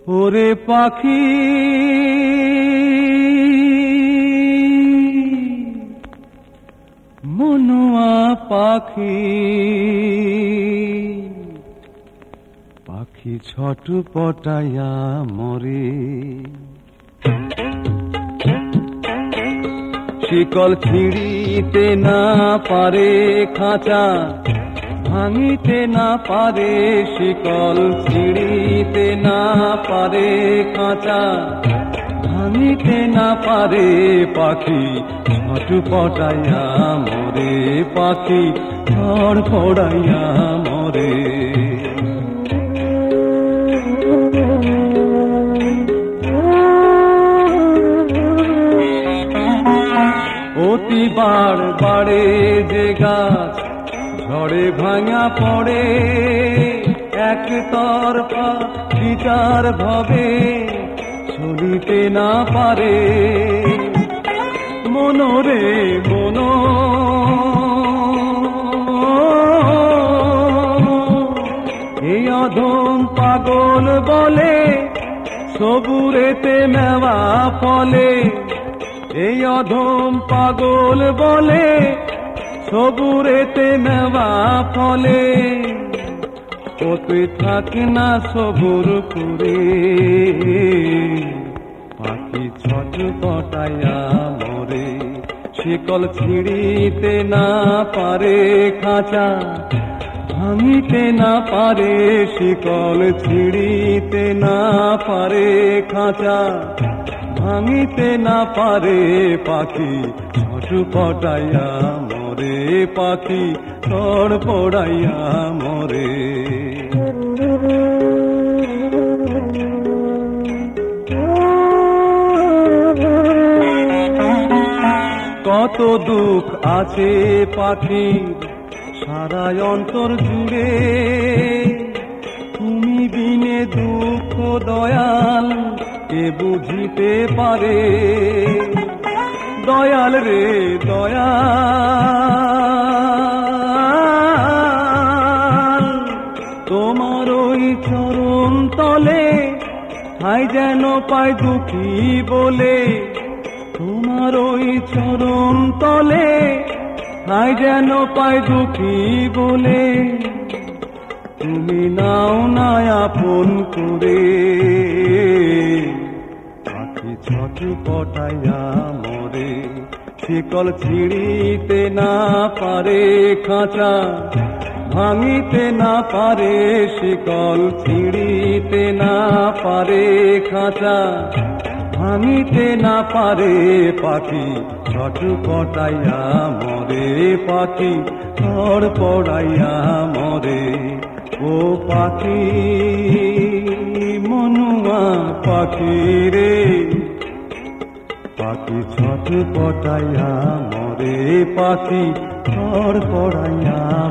ওরে পাখি মনুয়া পাখি, পাখি ছটপটাইয়া মরে। শিকল ছিঁড়িতে না পারে খাঁচা, ভাঙিতে না পারে শিকল, ছিঁড়িতে না পারে খাঁচা, ভাঙিতে না পারে পাখি ছটপটাইয়া মরে, পাখি ছটপটাইয়া মরে। অতি বাড়ে যে গাছ ঝড়ে ভাঙা পড়ে, একতরফা বিচার ভাবে চলিতে না পারে। মনরে মন এই অধম পাগল বলে, সবুরেতে মেওয়া ফলে। এই অধম পাগল বলে, সবুরেতে মেওয়া ফলে। ও তুই থাক না সবুর করে, পাখি ছটপটাইয়া মরে। শিকল ছিঁড়িতে না পারে খাঁচা, ভাঙিতে না পারে শিকল, ছিঁড়িতে না পারে খাঁচা, ভাঙিতে না পারে পাখি ছটপটাইয়া মরে, পাখি ছটপটাইয়া মরে। কত দুঃখ আছে পাখির সারা অন্তর জুড়ে, তুমি বিনে দুঃখ দয়াল কে বুঝিতে পারে। দয়াল রে দয়াল, তোমার ওই চরণ তলে ঠাই যেন পাই দুঃখী বলে। তোমার ওই চরণ তলে ঠাই যেন পাই দুঃখী বলে। তুমি নাও না আপন করে, পাখি ছটপটাইয়া মরে। শিকল ছিঁড়িতে না পারে খাঁচা, ভাঙিতে না পারে শিকল, ছিঁড়িতে না পারে খাঁচা, ভাঙিতে না পারে পাখি ছটপটাইয়া মরে, পাখি ছটপটাইয়া মরে। ও পাখি মনুয়া পাখি রে, পাখি ছটপটাইয়া মরে, পাখি ছটপটাইয়া